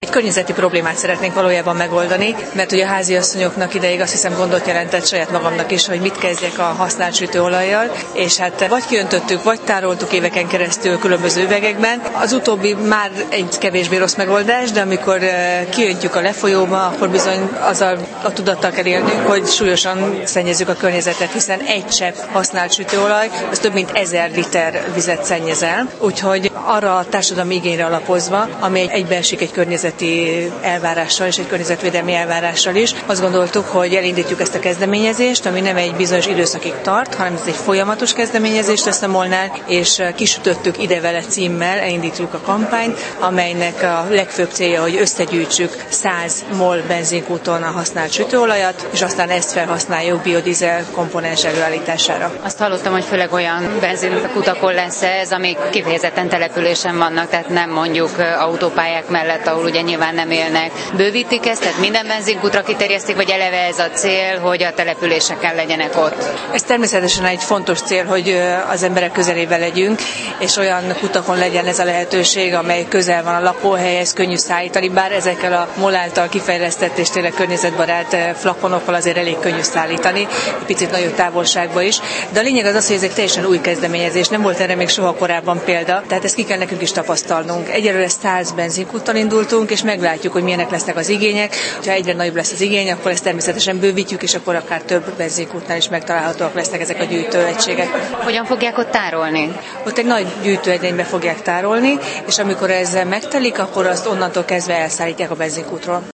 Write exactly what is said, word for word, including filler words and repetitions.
Környezeti problémát szeretnénk valójában megoldani, mert ugye a háziasszonyoknak ideig azt hiszem gondot jelentett saját magamnak is, hogy mit kezdjek a használt sütőolajjal, és hát vagy kiöntöttük, vagy tároltuk éveken keresztül különböző üvegekben. Az utóbbi már egy kevésbé rossz megoldás, de amikor kiöntjük a lefolyóba, akkor bizony azzal a tudattal kell élnünk, hogy súlyosan szennyezzük a környezetet, hiszen egy csepp használt sütőolaj, az több mint ezer liter vizet szennyezel. Úgyhogy arra a társadalmi igényre alapozva, ami egybeesik egy környezeti elvárással és egy környezetvédelmi elvárással is, azt gondoltuk, hogy elindítjuk ezt a kezdeményezést, ami nem egy bizonyos időszakig tart, hanem ez egy folyamatos kezdeményezést lesz a MOL-nál, és kisütöttük Ide-vele címmel, elindítjuk a kampányt, amelynek a legfőbb célja, hogy összegyűjtsük száz MOL benzinkúton a használt sütőolajat, és aztán ezt felhasználjuk biodizel komponens előállítására. Azt hallottam, hogy főleg olyan benzinkutakon lesz ez, amik kifejezetten településen vannak, tehát nem mondjuk autópályák mellett, ahol ugye nyilván nem élnek. Bővítik ezt, tehát minden benzinkutra kiterjesztik, vagy eleve ez a cél, hogy a településeken legyenek ott? Ez természetesen egy fontos cél, hogy az emberek közelében legyünk, és olyan kutakon legyen ez a lehetőség, amely közel van a lakóhelyhez, könnyű szállítani, bár ezekkel a MOL által kifejlesztett és tényleg környezetbarát flakonokkal azért elég könnyű szállítani, egy picit nagyobb távolságba is. De a lényeg az az, hogy ez egy teljesen új kezdeményezés, nem volt erre még soha korábban példa, tehát ezt ki kell nekünk is tapasztalnunk. Egyelőre száz benzinkúttal indultunk, és meglátjuk, hogy milyenek lesznek az igények. Ha egyre nagyobb lesz az igény, akkor ezt természetesen bővítjük, és akkor akár több benzinkútnál is megtalálhatóak lesznek ezek a gyűjtőegységek. Hogyan fogják ott tárolni? Ott egy nagy gyűjtőedénybe fogják tárolni, és amikor ez megtelik, akkor azt onnantól kezdve elszállítják a benzinkútról.